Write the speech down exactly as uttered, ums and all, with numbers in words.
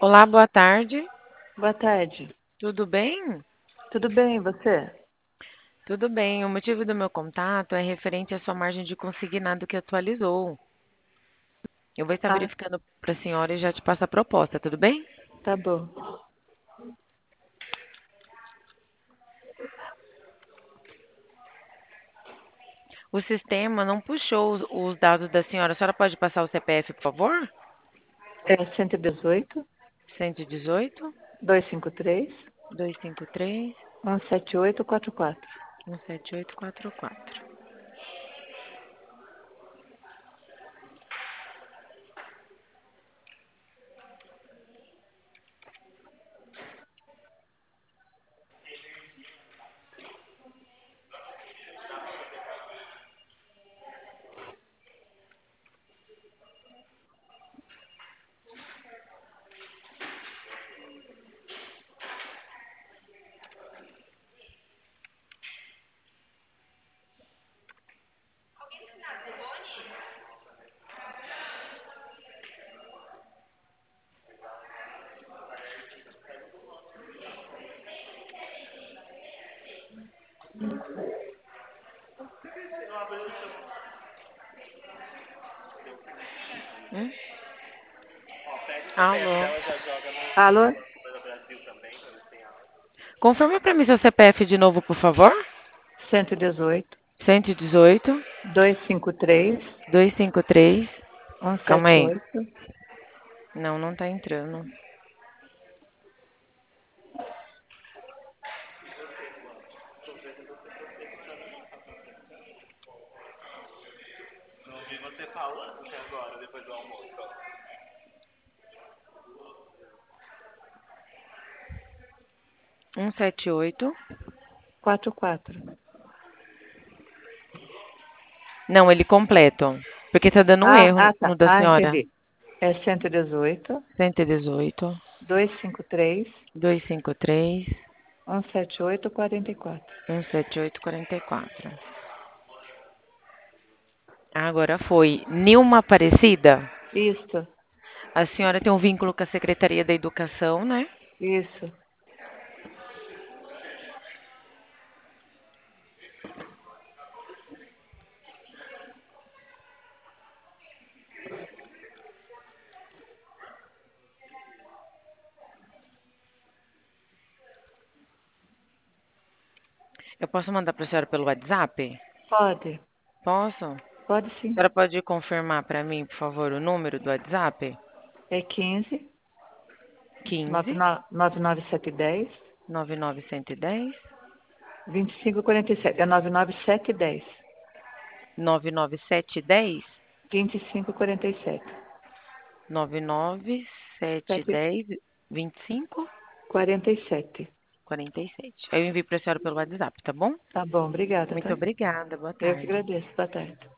Olá, boa tarde. Boa tarde. Tudo bem? Tudo bem, e você? Tudo bem. O motivo do meu contato é referente à sua margem de consignado que atualizou. Eu vou estar Ah, verificando para a senhora e já te passo a proposta, tudo bem? tá bom. O sistema não puxou os, os dados da senhora. A senhora pode passar o C P F, por favor? É cento e dezoito, cento e dezoito, duzentos e cinquenta e três, duzentos e cinquenta e três, cento e setenta e oito, quarenta e quatro. cento e setenta e oito, quarenta e quatro. Hum? Alô? Alô? Confirma para mim seu C P F de novo, por favor. cento e dezoito, cento e dezoito, duzentos e cinquenta e três, duzentos e cinquenta e três. cento e Calma setenta e aí. oito. Não, não tá entrando. cento e setenta e oito. quarenta e quatro. Não, ele completo. Porque tá dando um Ah, erro ah, no tá. da Ah, senhora. entendi. É cento e dezoito, cento e dezoito, duzentos e cinquenta e três, duzentos e cinquenta e três, cento e setenta e oito, quarenta e quatro. cento e setenta e oito, quarenta e quatro. Agora foi. Nilma Aparecida? Isso, A senhora tem um vínculo com a Secretaria da Educação, né? isso. Eu posso mandar para a senhora pelo WhatsApp? Pode, Posso? A pode sim. senhora pode confirmar para mim, por favor, o número do WhatsApp? É quinze, quinze, nove nove sete um zero, nove nove um zero, vinte e cinco quarenta e sete. É nove nove sete um zero, nove nove sete um zero, vinte e cinco quarenta e sete. nove nove sete um Sete, zero, vinte e cinco quarenta e sete. quarenta e sete. Aí eu envio para a senhora pelo WhatsApp, tá bom? Tá bom, obrigada, Muito tá? obrigada. Boa Eu que tarde. agradeço. Boa tarde.